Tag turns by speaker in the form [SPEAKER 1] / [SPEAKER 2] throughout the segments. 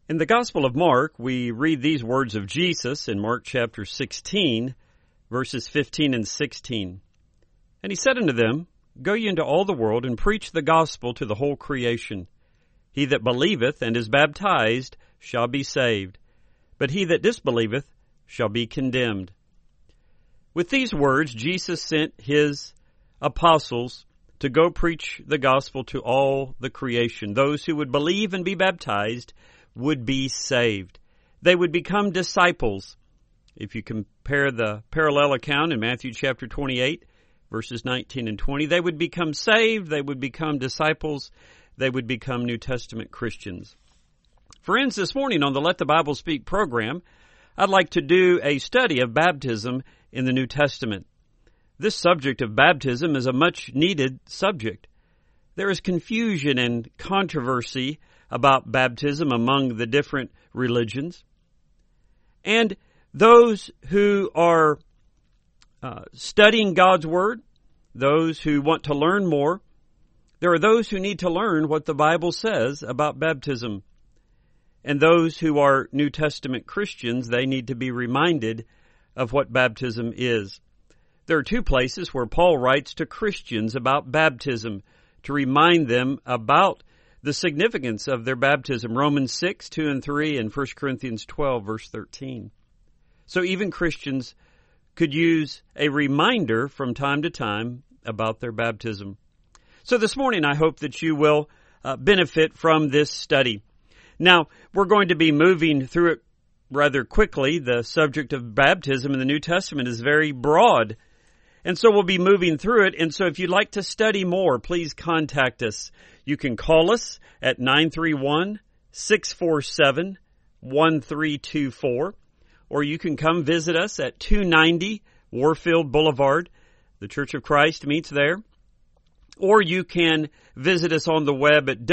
[SPEAKER 1] In the Gospel of Mark, we read these words of Jesus in Mark chapter 16, verses 15 and 16. And he said unto them, Go ye into all the world, and preach the gospel to the whole creation. He that believeth and is baptized shall be saved, but he that disbelieveth shall be condemned. With these words, Jesus sent his apostles to go preach the gospel to all the creation. Those who would believe and be baptized would be saved. They would become disciples. If you compare the parallel account in Matthew chapter 28, verses 19 and 20, they would become saved, they would become disciples, they would become New Testament Christians. Friends, this morning on the Let the Bible Speak program, I'd like to do a study of baptism in the New Testament. This subject of baptism is a much-needed subject. There is confusion and controversy about baptism among the different religions. And those who are studying God's Word, those who want to learn more, there are those who need to learn what the Bible says about baptism. And those who are New Testament Christians, they need to be reminded of what baptism is. There are two places where Paul writes to Christians about baptism to remind them about the significance of their baptism. Romans 6, 2 and 3, and 1 Corinthians 12, verse 13. So even Christians could use a reminder from time to time about their baptism. So this morning I hope that you will benefit from this study. Now, we're going to be moving through it rather quickly. The subject of baptism in the New Testament is very broad. And so we'll be moving through it. And so if you'd like to study more, please contact us. You can call us at 931-647-1324. Or you can come visit us at 290 Warfield Boulevard. The Church of Christ meets there. Or you can visit us on the web at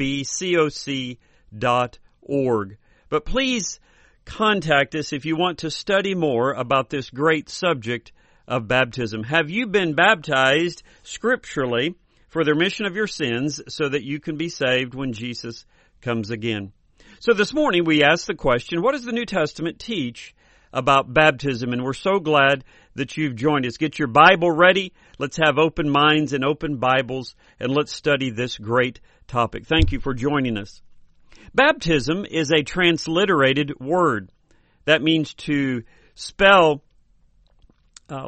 [SPEAKER 1] wbcoc.org. But please contact us if you want to study more about this great subject of baptism. Have you been baptized scripturally for the remission of your sins so that you can be saved when Jesus comes again? So this morning we ask the question, what does the New Testament teach about baptism? And we're so glad that you've joined us. Get your Bible ready. Let's have open minds and open Bibles, and let's study this great topic. Thank you for joining us. Baptism is a transliterated word. That means to spell a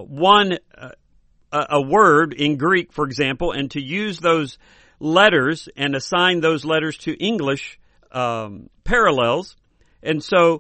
[SPEAKER 1] word in Greek, for example, and to use those letters and assign those letters to English parallels. And so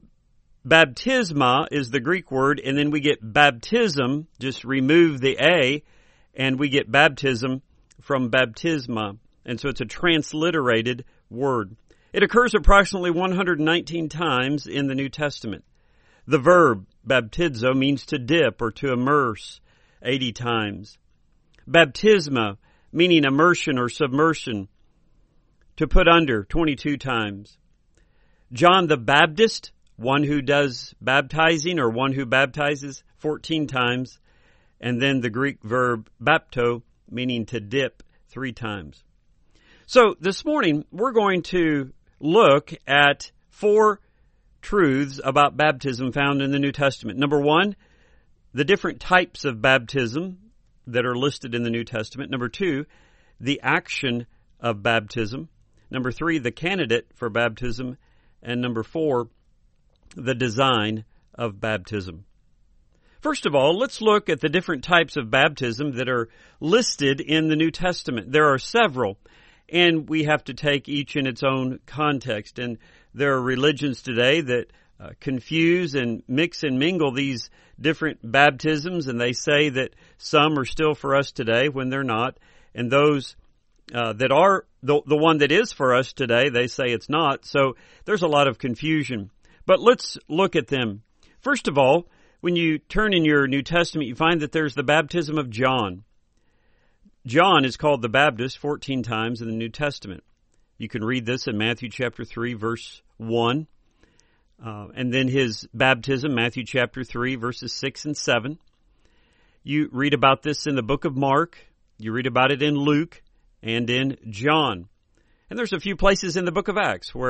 [SPEAKER 1] baptisma is the Greek word, and then we get baptism, just remove the A, and we get baptism from baptisma. And so it's a transliterated word. It occurs approximately 119 times in the New Testament. The verb baptizo means to dip or to immerse 80 times. Baptisma, meaning immersion or submersion, to put under 22 times. John the Baptist, one who does baptizing or one who baptizes, 14 times. And then the Greek verb bapto, meaning to dip, 3 times. So this morning we're going to look at 4 truths about baptism found in the New Testament. Number 1, the different types of baptism that are listed in the New Testament. Number 2, the action of baptism. Number 3, the candidate for baptism. And number 4, the design of baptism. First of all, let's look at the different types of baptism that are listed in the New Testament. There are several, and we have to take each in its own context. And there are religions today that confuse and mix and mingle these different baptisms, and they say that some are still for us today when they're not. And those that are the one that is for us today, they say it's not. So there's a lot of confusion. But let's look at them. First of all, when you turn in your New Testament, you find that there's the baptism of John. John is called the Baptist 14 times in the New Testament. You can read this in Matthew chapter 3, verse 1. And then his baptism, Matthew chapter 3, verses 6 and 7. You read about this in the book of Mark. You read about it in Luke and in John. And there's a few places in the book of Acts where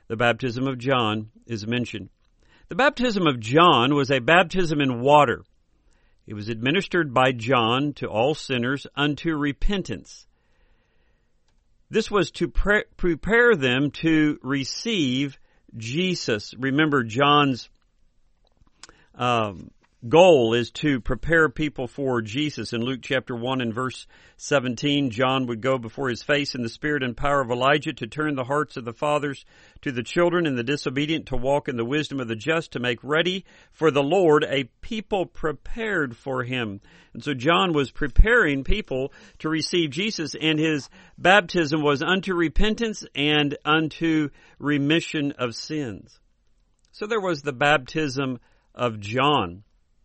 [SPEAKER 1] the baptism of John is mentioned. The baptism of John was a baptism in water. It was administered by John to all sinners unto repentance. This was to prepare them to receive Jesus. Remember, John's goal is to prepare people for Jesus. In Luke chapter 1 and verse 17, John would go before his face in the spirit and power of Elijah to turn the hearts of the fathers to the children and the disobedient, to walk in the wisdom of the just, to make ready for the Lord a people prepared for him. And so John was preparing people to receive Jesus, and his baptism was unto repentance and unto remission of sins. So there was the baptism of John.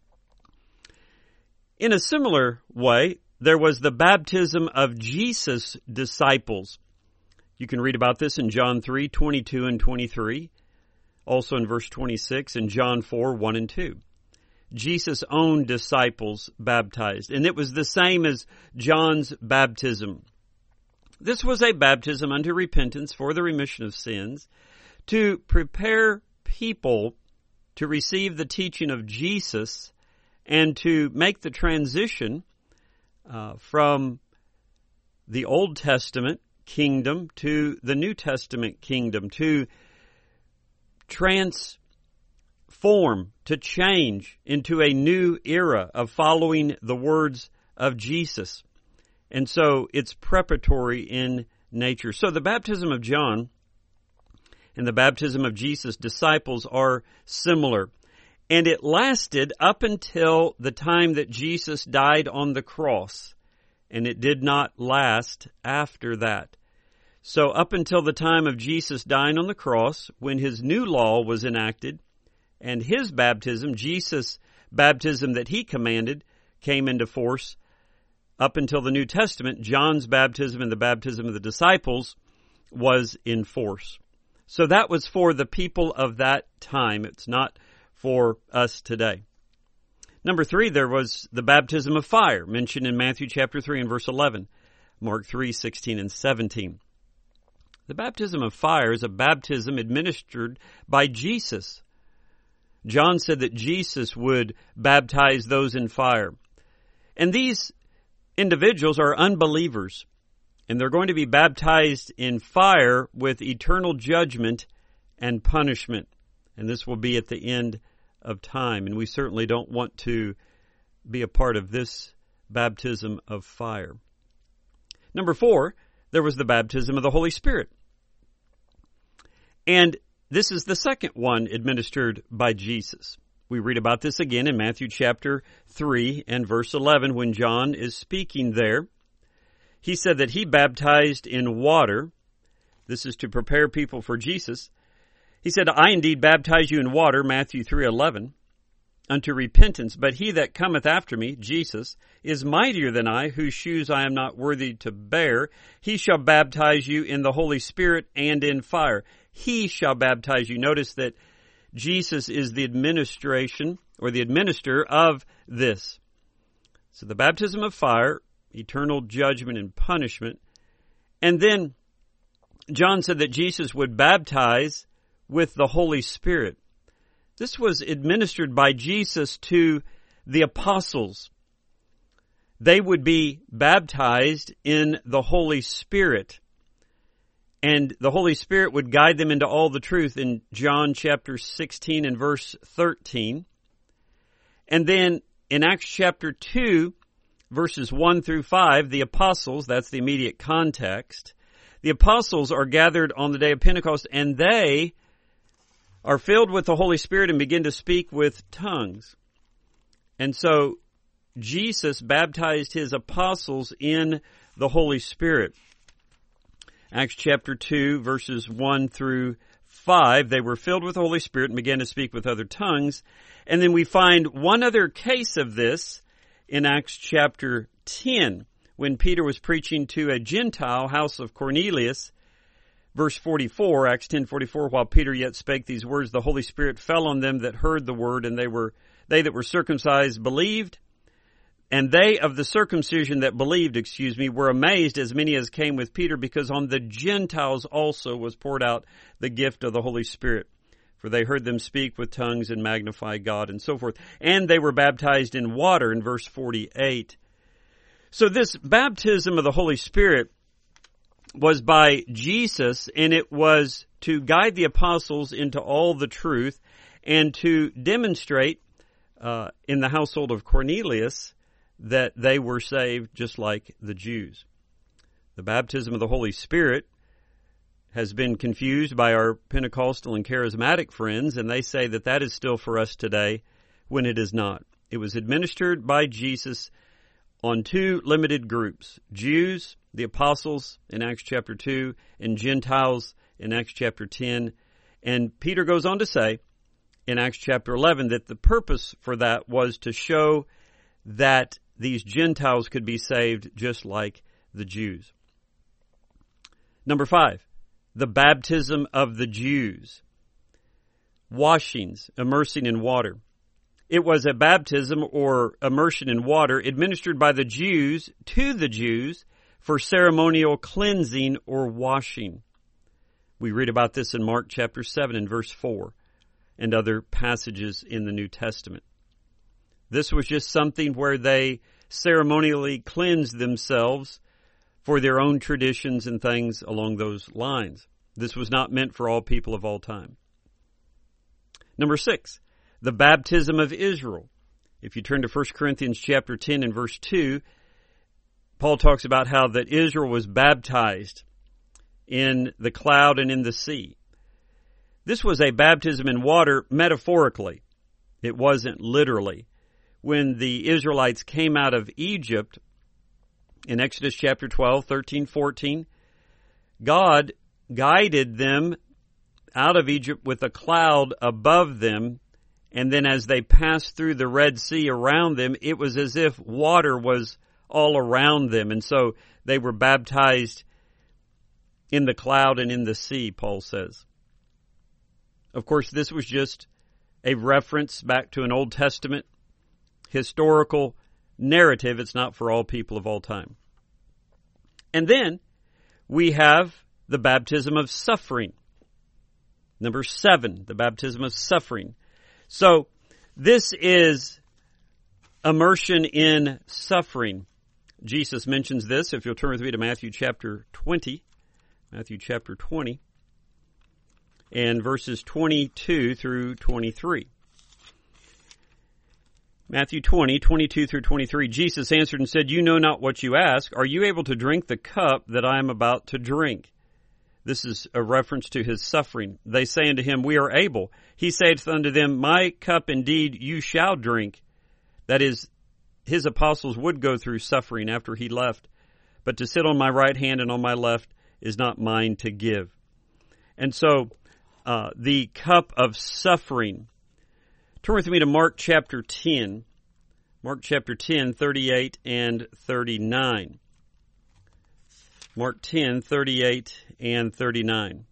[SPEAKER 1] In a similar way, there was the baptism of Jesus' disciples. You can read about this in John 3:22 and 23, also in verse 26, and John 4:1 and 2. Jesus' own disciples baptized, and it was the same as John's baptism. This was a baptism unto repentance for the remission of sins, to prepare people to receive the teaching of Jesus and to make the transition from the Old Testament kingdom to the New Testament kingdom, to transform, to change into a new era of following the words of Jesus. And so it's preparatory in nature. So the baptism of John and the baptism of Jesus' disciples are similar. And it lasted up until the time that Jesus died on the cross. And it did not last after that. So up until the time of Jesus dying on the cross, when his new law was enacted, and his baptism, Jesus' baptism that he commanded, came into force, up until the New Testament, John's baptism and the baptism of the disciples was in force. So that was for the people of that time. It's not for us today. Number 3, there was the baptism of fire, mentioned in Matthew chapter 3 and verse 11, Mark 3:16 and 17. The baptism of fire is a baptism administered by Jesus. John said that Jesus would baptize those in fire. And these individuals are unbelievers, and they're going to be baptized in fire with eternal judgment and punishment. And this will be at the end of time. And we certainly don't want to be a part of this baptism of fire. Number 4, there was the baptism of the Holy Spirit. And this is the second one administered by Jesus. We read about this again in Matthew chapter 3 and verse 11 when John is speaking there. He said that he baptized in water. This is to prepare people for Jesus. He said, I indeed baptize you in water, Matthew 3:11, unto repentance. But he that cometh after me, Jesus, is mightier than I, whose shoes I am not worthy to bear. He shall baptize you in the Holy Spirit and in fire. He shall baptize you. Notice that Jesus is the administration or the administrator of this. So the baptism of fire, eternal judgment and punishment. And then John said that Jesus would baptize with the Holy Spirit. This was administered by Jesus to the apostles. They would be baptized in the Holy Spirit. And the Holy Spirit would guide them into all the truth in John chapter 16 and verse 13. And then in Acts chapter 2, verses 1 through 5, the apostles, that's the immediate context, the apostles are gathered on the day of Pentecost, and they are filled with the Holy Spirit and begin to speak with tongues. And so Jesus baptized his apostles in the Holy Spirit. Acts chapter 2, verses 1 through 5, they were filled with the Holy Spirit and began to speak with other tongues. And then we find one other case of this in Acts chapter 10, when Peter was preaching to a Gentile house of Cornelius. Verse 44, Acts 10:44, while Peter yet spake these words, the Holy Spirit fell on them that heard the word, and they that were circumcised believed, And they of the circumcision that believed, were amazed, as many as came with Peter, because on the Gentiles also was poured out the gift of the Holy Spirit. For they heard them speak with tongues and magnify God, and so forth. And they were baptized in water, in verse 48. So this baptism of the Holy Spirit was by Jesus, and it was to guide the apostles into all the truth and to demonstrate in the household of Cornelius that they were saved just like the Jews. The baptism of the Holy Spirit has been confused by our Pentecostal and charismatic friends, and they say that that is still for us today when it is not. It was administered by Jesus on two limited groups: Jews, the apostles in Acts chapter 2, and Gentiles in Acts chapter 10. And Peter goes on to say in Acts chapter 11 that the purpose for that was to show that these Gentiles could be saved just like the Jews. Number 5, the baptism of the Jews. Washings, immersing in water. It was a baptism or immersion in water administered by the Jews to the Jews for ceremonial cleansing or washing. We read about this in Mark chapter 7 and verse 4 and other passages in the New Testament. This was just something where they ceremonially cleansed themselves for their own traditions and things along those lines. This was not meant for all people of all time. Number 6, the baptism of Israel. If you turn to 1 Corinthians chapter 10 and verse 2, Paul talks about how that Israel was baptized in the cloud and in the sea. This was a baptism in water metaphorically. It wasn't literally. When the Israelites came out of Egypt in Exodus chapter 12, 13, 14, God guided them out of Egypt with a cloud above them, and then as they passed through the Red Sea around them, it was as if water was all around them. And so they were baptized in the cloud and in the sea, Paul says. Of course, this was just a reference back to an Old Testament historical narrative. It's not for all people of all time. And then we have the baptism of suffering. Number 7, the baptism of suffering. So this is immersion in suffering. Jesus mentions this. If you'll turn with me to Matthew chapter 20, and verses 22 through 23. Matthew 20, 22 through 23, Jesus answered and said, "You know not what you ask. Are you able to drink the cup that I am about to drink?" This is a reference to his suffering. They say unto him, "We are able." He saith unto them, "My cup indeed you shall drink." That is, his apostles would go through suffering after he left. But to sit on my right hand and on my left is not mine to give. And so, the cup of suffering. Turn with me to Mark chapter 10. Mark chapter 10, 38 and 39. Mark 10, 38 and 39.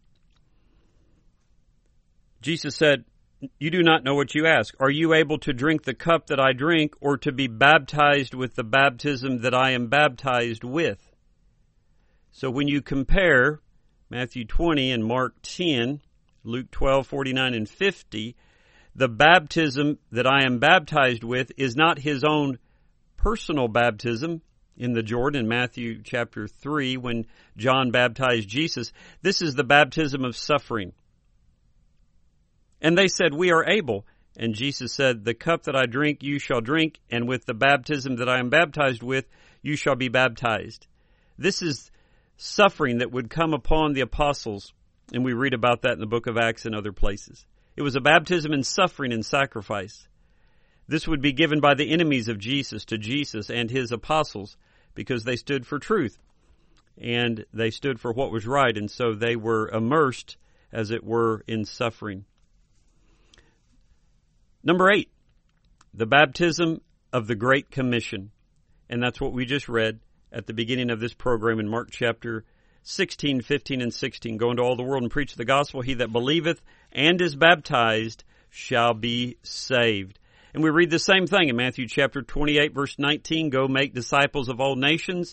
[SPEAKER 1] Jesus said, "You do not know what you ask. Are you able to drink the cup that I drink, or to be baptized with the baptism that I am baptized with?" So when you compare Matthew 20 and Mark 10, Luke 12, 49 and 50, the baptism that I am baptized with is not his own personal baptism in the Jordan in Matthew chapter 3 when John baptized Jesus. This is the baptism of suffering. And they said, "We are able." And Jesus said, "The cup that I drink, you shall drink, and with the baptism that I am baptized with, you shall be baptized." This is suffering that would come upon the apostles, and we read about that in the book of Acts and other places. It was a baptism in suffering and sacrifice. This would be given by the enemies of Jesus to Jesus and his apostles because they stood for truth and they stood for what was right, and so they were immersed, as it were, in suffering. Number 8, the baptism of the Great Commission. And that's what we just read at the beginning of this program in Mark chapter 16, 15, and 16. "Go into all the world and preach the gospel. He that believeth and is baptized shall be saved." And we read the same thing in Matthew chapter 28, verse 19, go make disciples of all nations,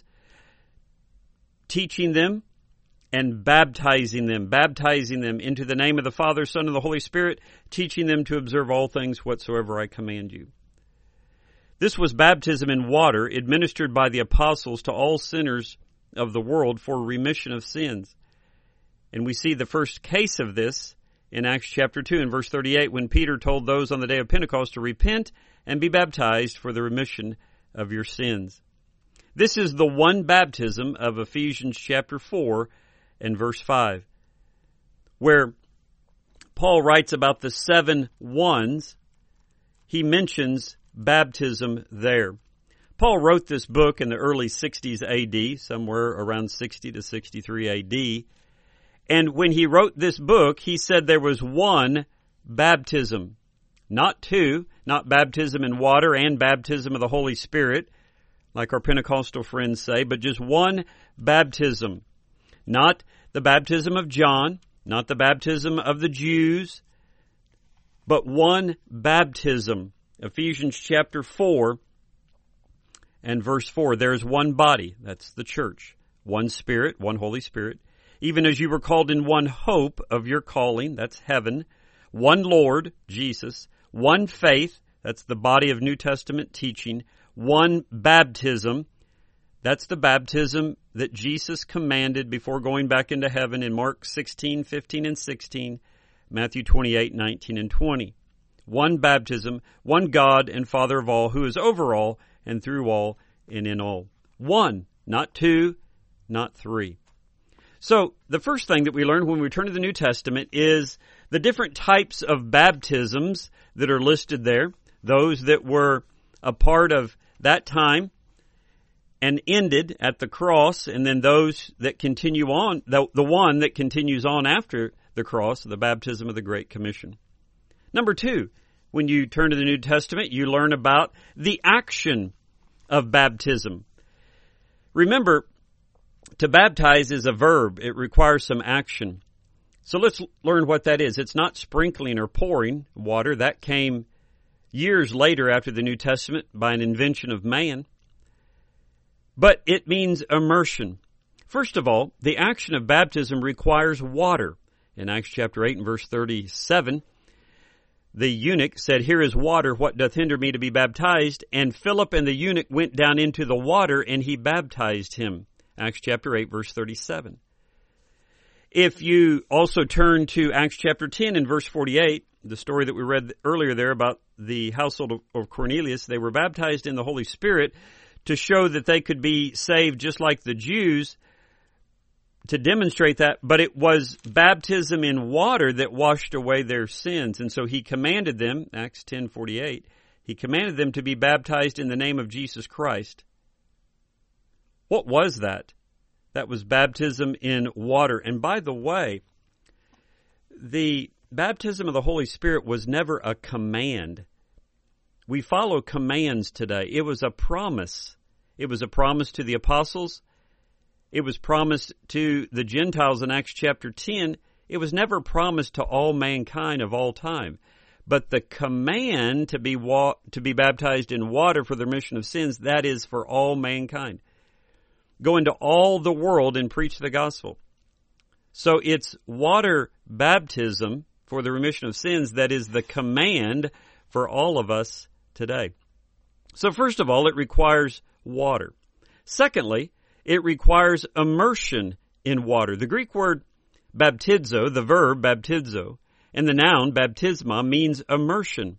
[SPEAKER 1] teaching them and baptizing them into the name of the Father, Son, and the Holy Spirit, teaching them to observe all things whatsoever I command you. This was baptism in water administered by the apostles to all sinners of the world for remission of sins. And we see the first case of this in Acts chapter 2 and verse 38 when Peter told those on the day of Pentecost to repent and be baptized for the remission of your sins. This is the one baptism of Ephesians chapter 4 and verse 5, where Paul writes about the 7 ones. He mentions baptism there. Paul wrote this book in the early 60s AD, somewhere around 60 to 63 AD. And when he wrote this book, he said there was one baptism, not two, not baptism in water and baptism of the Holy Spirit, like our Pentecostal friends say, but just one baptism. Not the baptism of John, not the baptism of the Jews, but one baptism. Ephesians chapter 4 and verse 4, there is one body, that's the church, one Spirit, one Holy Spirit, even as you were called in one hope of your calling, that's heaven, one Lord, Jesus, one faith, that's the body of New Testament teaching, one baptism, that's the baptism that Jesus commanded before going back into heaven in Mark 16, 15, and 16, Matthew 28, 19, and 20. One baptism, one God and Father of all, who is over all and through all and in all. One, not two, not three. So the first thing that we learn when we turn to the New Testament is the different types of baptisms that are listed there, those that were a part of that time and ended at the cross, and then those that continue on, the one that continues on after the cross, the baptism of the Great Commission. Number 2, when you turn to the New Testament, you learn about the action of baptism. Remember, to baptize is a verb. It requires some action. So let's learn what that is. It's not sprinkling or pouring water. That came years later after the New Testament by an invention of man. But it means immersion. First of all, the action of baptism requires water. In Acts chapter 8 and verse 37, the eunuch said, here is water, what doth hinder me to be baptized? And Philip and the eunuch went down into the water, and he baptized him. Acts chapter 8, verse 37. If you also turn to Acts chapter 10 and verse 48, the story that we read earlier there about the household of Cornelius, they were baptized in the Holy Spirit to show that they could be saved just like the Jews, to demonstrate that, but it was baptism in water that washed away their sins. And so he commanded them, Acts 10:48, he commanded them to be baptized in the name of Jesus Christ. What was that? That was baptism in water. And by the way, the baptism of the Holy Spirit was never a command. We follow commands today. It was a promise. It was a promise to the apostles. It was promised to the Gentiles in Acts chapter 10. It was never promised to all mankind of all time. But the command to be baptized in water for the remission of sins, that is for all mankind. Go into all the world and preach the gospel. So it's water baptism for the remission of sins that is the command for all of us today. So first of all, it requires water. Secondly, it requires immersion in water. The Greek word baptizo, the verb baptizo, and the noun baptisma means immersion.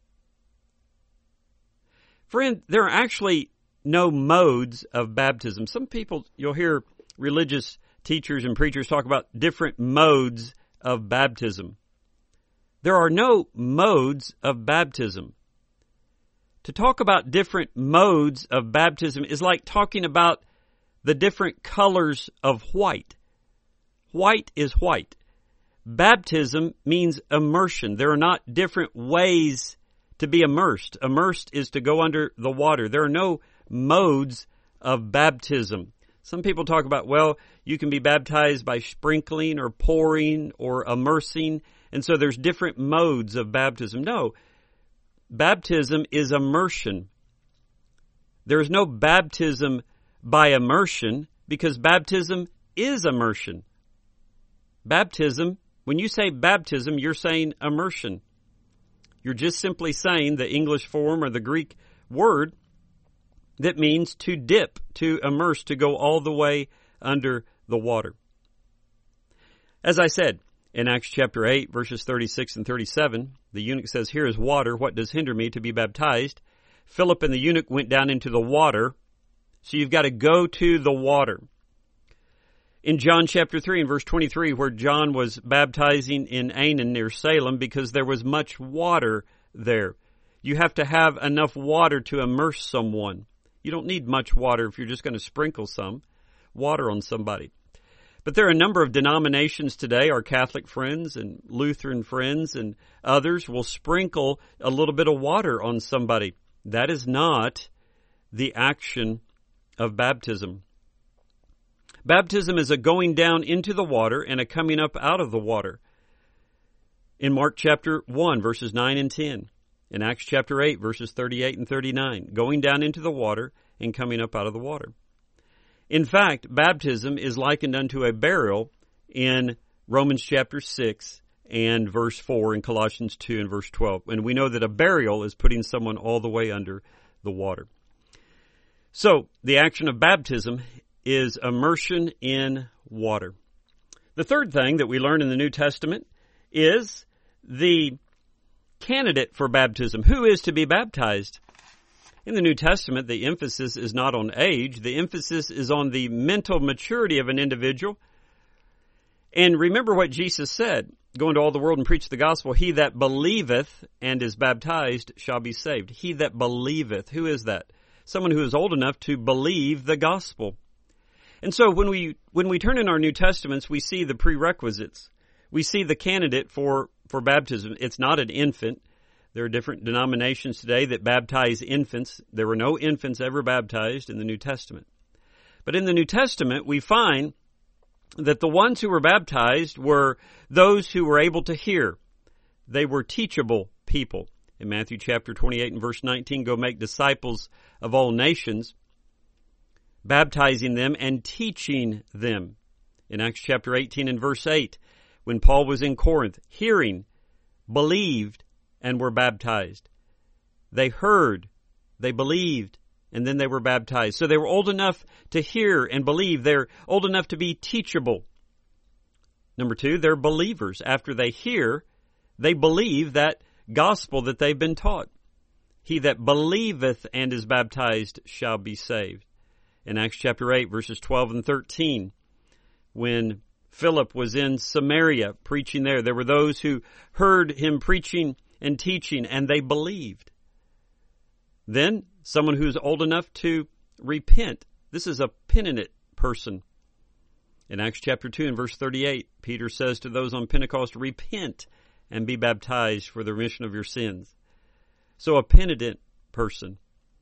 [SPEAKER 1] Friend, there are actually no modes of baptism. Some people, you'll hear religious teachers and preachers talk about different modes of baptism. There are no modes of baptism. To talk about different modes of baptism is like talking about the different colors of white. White is white. Baptism means immersion. There are not different ways to be immersed. Immersed is to go under the water. There are no modes of baptism. Some people talk about, well, you can be baptized by sprinkling or pouring or immersing, and so there's different modes of baptism. No, baptism is immersion. There is no baptism by immersion because baptism is immersion. Baptism, when you say baptism, you're saying immersion. You're just simply saying the English form or the Greek word that means to dip, to immerse, to go all the way under the water. As I said, in Acts chapter 8, verses 36 and 37, the eunuch says, "Here is water. What does hinder me to be baptized?" Philip and the eunuch went down into the water. So you've got to go to the water. In John chapter 3 and verse 23, where John was baptizing in Aenon near Salem because there was much water there. You have to have enough water to immerse someone. You don't need much water if you're just going to sprinkle some water on somebody. But there are a number of denominations today, our Catholic friends and Lutheran friends and others will sprinkle a little bit of water on somebody. That is not the action of baptism. Baptism is a going down into the water and a coming up out of the water. In Mark chapter 1, verses 9 and 10. In Acts chapter 8, verses 38 and 39. Going down into the water and coming up out of the water. In fact, baptism is likened unto a burial in Romans chapter 6 and verse 4 in Colossians 2 and verse 12. And we know that a burial is putting someone all the way under the water. So, the action of baptism is immersion in water. The third thing that we learn in the New Testament is the candidate for baptism. Who is to be baptized? In the New Testament, the emphasis is not on age. The emphasis is on the mental maturity of an individual. And remember what Jesus said, "Go into all the world and preach the gospel. He that believeth and is baptized shall be saved." He that believeth. Who is that? Someone who is old enough to believe the gospel. And so when we turn in our New Testaments, we see the prerequisites. We see the candidate for baptism. It's not an infant. There are different denominations today that baptize infants. There were no infants ever baptized in the New Testament. But in the New Testament, we find that the ones who were baptized were those who were able to hear. They were teachable people. In Matthew chapter 28 and verse 19, "Go make disciples of all nations, baptizing them and teaching them." In Acts chapter 18 and verse 8, when Paul was in Corinth, hearing, believed, and were baptized. They heard, they believed, and then they were baptized. So they were old enough to hear and believe. They're old enough to be teachable. Number two, they're believers. After they hear, they believe that gospel that they've been taught. "He that believeth and is baptized shall be saved." In Acts chapter 8, verses 12 and 13, when Philip was in Samaria preaching there were those who heard him preaching and teaching, and they believed. Then, someone who's old enough to repent. This is a penitent person. In Acts chapter 2 and verse 38, Peter says to those on Pentecost, "Repent and be baptized for the remission of your sins." So a penitent person.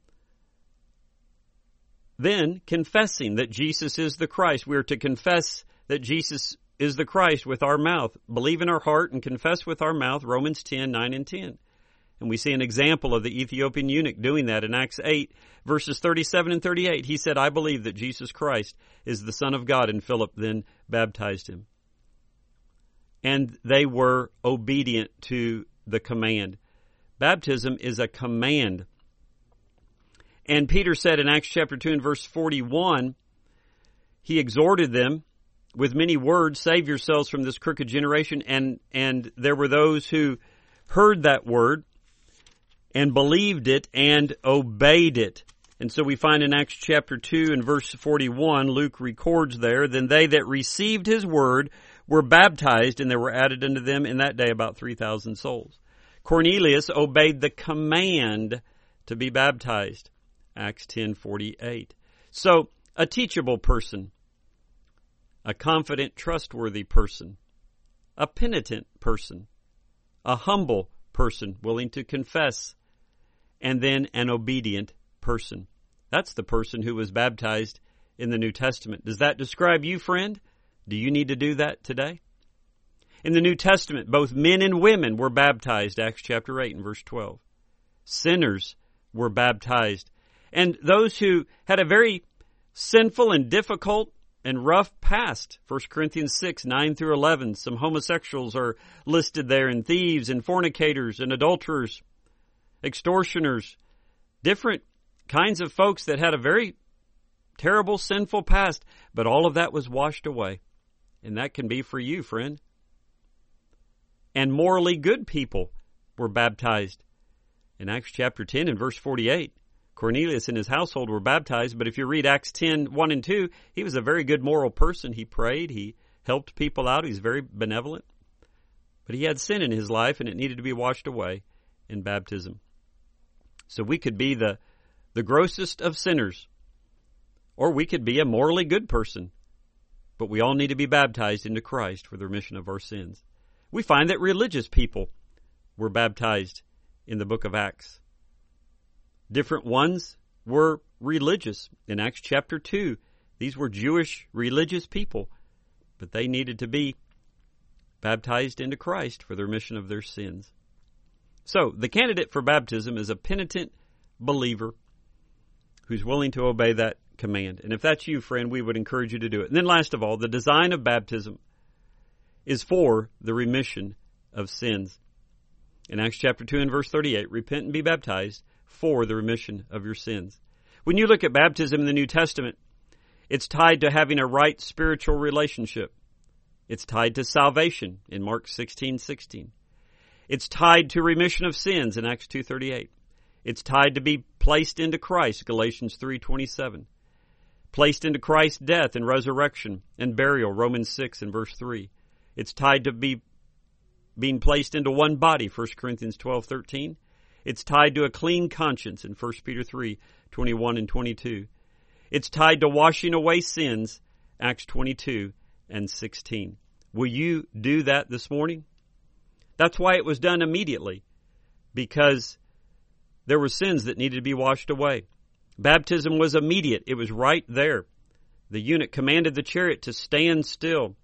[SPEAKER 1] Then, confessing that Jesus is the Christ. We are to confess that Jesus is the Christ with our mouth. Believe in our heart and confess with our mouth, Romans 10, 9 and 10. And we see an example of the Ethiopian eunuch doing that in Acts 8, verses 37 and 38. He said, "I believe that Jesus Christ is the Son of God," and Philip then baptized him. And they were obedient to the command. Baptism is a command. And Peter said in Acts chapter 2 and verse 41, he exhorted them with many words, "Save yourselves from this crooked generation." And there were those who heard that word and believed it and obeyed it. And so we find in Acts chapter 2 and verse 41, Luke records there, "Then they that received his word were baptized, and there were added unto them in that day about 3,000 souls." Cornelius obeyed the command to be baptized. Acts 10:48. So, a teachable person, a confident, trustworthy person, a penitent person, a humble person willing to confess, and then an obedient person. That's the person who was baptized in the New Testament. Does that describe you, friend? Do you need to do that today? In the New Testament, both men and women were baptized, Acts chapter 8 and verse 12. Sinners were baptized. And those who had a very sinful and difficult and rough past. 1 Corinthians 6, 9 through 11. Some homosexuals are listed there, and thieves and fornicators and adulterers, extortioners, different kinds of folks that had a very terrible, sinful past. But all of that was washed away. And that can be for you, friend. And morally good people were baptized. In Acts chapter 10 and verse 48, Cornelius and his household were baptized, but if you read Acts 10, 1 and 2, he was a very good moral person. He prayed, he helped people out, he's very benevolent. But he had sin in his life, and it needed to be washed away in baptism. So we could be the grossest of sinners, or we could be a morally good person. But we all need to be baptized into Christ for the remission of our sins. We find that religious people were baptized in the book of Acts. Different ones were religious. In Acts chapter 2, these were Jewish religious people, but they needed to be baptized into Christ for the remission of their sins. So, the candidate for baptism is a penitent believer who's willing to obey that command. And if that's you, friend, we would encourage you to do it. And then last of all, the design of baptism is for the remission of sins. In Acts chapter 2 and verse 38, repent and be baptized for the remission of your sins. When you look at baptism in the New Testament, it's tied to having a right spiritual relationship. It's tied to salvation in Mark 16:16. It's tied to remission of sins in Acts 2:38. It's tied to be placed into Christ, Galatians 3:27. Placed into Christ's death and resurrection and burial, Romans 6 and verse 3. It's tied to being placed into one body, 1 Corinthians 12:13. It's tied to a clean conscience in 1 Peter 3:21 and 22. It's tied to washing away sins, Acts 22 and 16. Will you do that this morning? That's why it was done immediately, because there were sins that needed to be washed away. Baptism was immediate. It was right there. The eunuch commanded the chariot to stand still.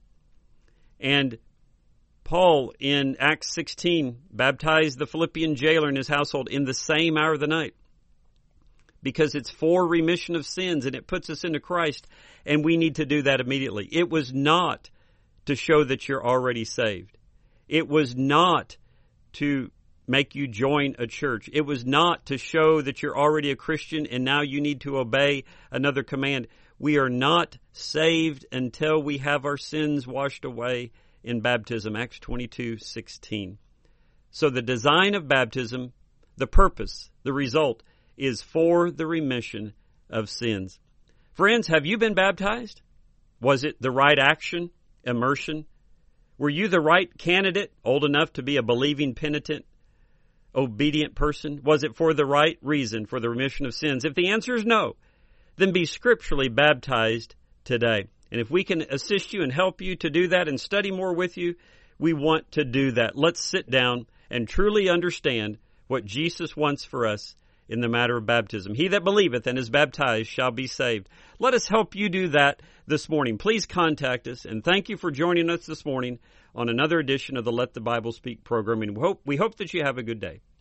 [SPEAKER 1] And Paul, in Acts 16, baptized the Philippian jailer and his household in the same hour of the night, because it's for remission of sins and it puts us into Christ, and we need to do that immediately. It was not to show that you're already saved. It was not to make you join a church. It was not to show that you're already a Christian and now you need to obey another command. We are not saved until we have our sins washed away in baptism, Acts 22:16. So the design of baptism, the purpose, the result, is for the remission of sins. Friends, have you been baptized? Was it the right action, immersion? Were you the right candidate, old enough to be a believing, penitent, obedient person? Was it for the right reason, for the remission of sins? If the answer is no, then be scripturally baptized today. And if we can assist you and help you to do that and study more with you, we want to do that. Let's sit down and truly understand what Jesus wants for us in the matter of baptism. He that believeth and is baptized shall be saved. Let us help you do that this morning. Please contact us, and thank you for joining us this morning on another edition of the Let the Bible Speak program. And we hope that you have a good day.